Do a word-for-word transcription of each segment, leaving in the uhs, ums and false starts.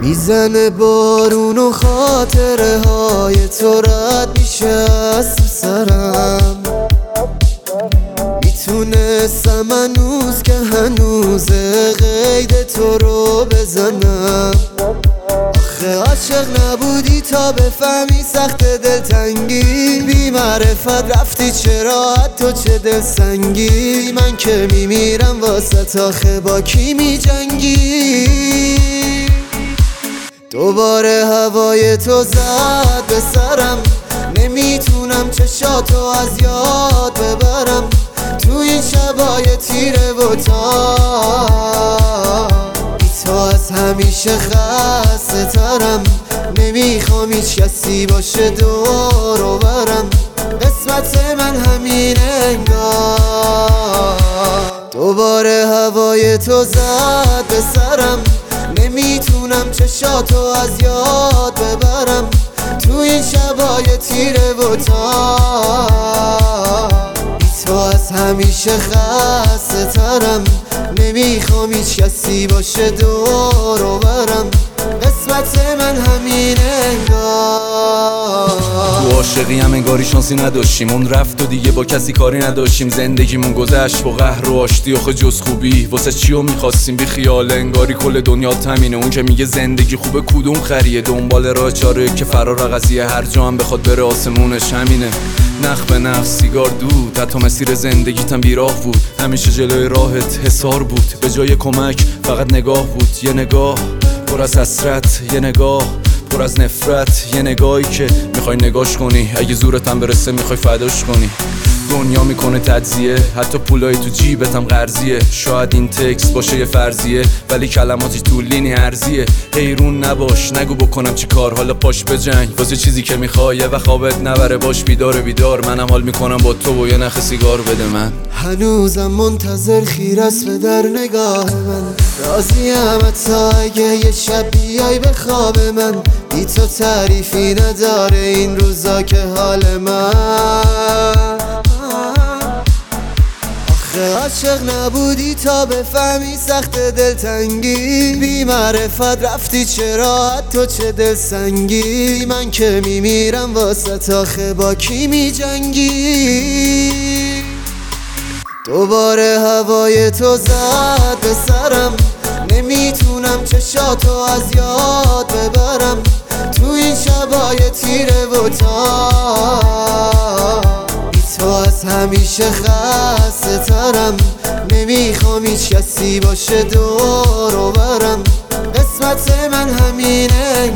میزنه بارون و خاطره های تو رد میشه از تو سرم. میتونستم هنوز که هنوز قید تو رو بزنم. آخه عاشق نبودی تا بفهمی سخت دلتنگی. بی معرفت رفتی چرا حتی چه دل سنگی. من که میمیرم واسه آخه با کی میجنگی. دوباره هوای تو زد به سرم. نمیتونم چشاتو از یاد ببرم. تو این شبای تیره و تار بی تو از همیشه خسته ترم. نمیخوام هیچ کسی باشه دور و برم. قسمت من همین انگار. دوباره هوای تو زد به سرم. نمیتونم چشاتو از یاد ببرم. تو این شبای تیره و تار بی تو از همیشه خسته ترم. نمیخوام هیچ کسی باشه دور و برم. قسمت من همین انگار. تو عاشقی هم انگاری شانسی نداشتیم. اون رفت و دیگه با کسی کاری نداشتیم. زندگیمون گذشت با قهر و آشتی. آخه جز خوبی واسه چیو میخواستیم بی خیال. انگاری کل دنیا تمینه. اون که میگه زندگی خوبه کدوم خریه. دنبال راه چاره که فرار قضیه. هر جا هم بخواد بره آسمونش همینه. نخ به نخ سیگار دود. حتی مسیر زندگیتم بیراه بود. همیشه جلوی راهت حصار بود. به جای کمک فقط نگاه بود. یه نگاه پر از حسرت، یه نگاه پر از نفرت. یه نگاهی که میخوای نگاش کنی. اگه زورتم برسه میخوای فداش کنی. دنیا میکنه تجزیه. حتی پولای تو جیبتم قرضیه. شاید این تکس باشه یه فرضیه ولی کلماتی تو لینی ارزیه. حیرون نباش نگو بکنم چی کار. حالا پاش بجنگ واسه چیزی که میخوای و خوابت نبره. باش بیدار بیدار. منم حال میکنم با تو و یه نخ سیگار بده من. هنوزم منتظر خیر است به در نگاه من. راضیم حتی اگه یه شب بیای به خواب من. بی تو تعریفی نداره این روزا که حال من. آخه عاشق نبودی تا بفهمی سخت دلتنگی. بی معرفت رفتی چرا حتی چه دل سنگی. من که میمیرم واسه آخه با کی میجنگی. دوباره هوای تو زد به سرم. نمیتونم چشاتو از یاد ببرم. تو این شبای تیره و تار بی تو از همیشه خسته ترم. نمیخوام هیچ کسی باشه دور و برم. قسمت من همین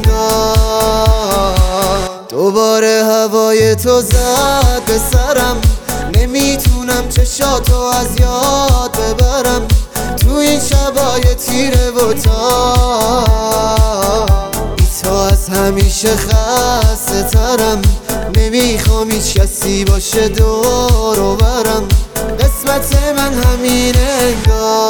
انگار. دوباره هوای تو زد به سرم. نمیتونم چشاتو از یاد ببرم. تو این شبای تیره و تار بی تو از همیشه خسته ترم. نمیخوام هیچ کسی باشه دور و برم. قسمت من همین انگار.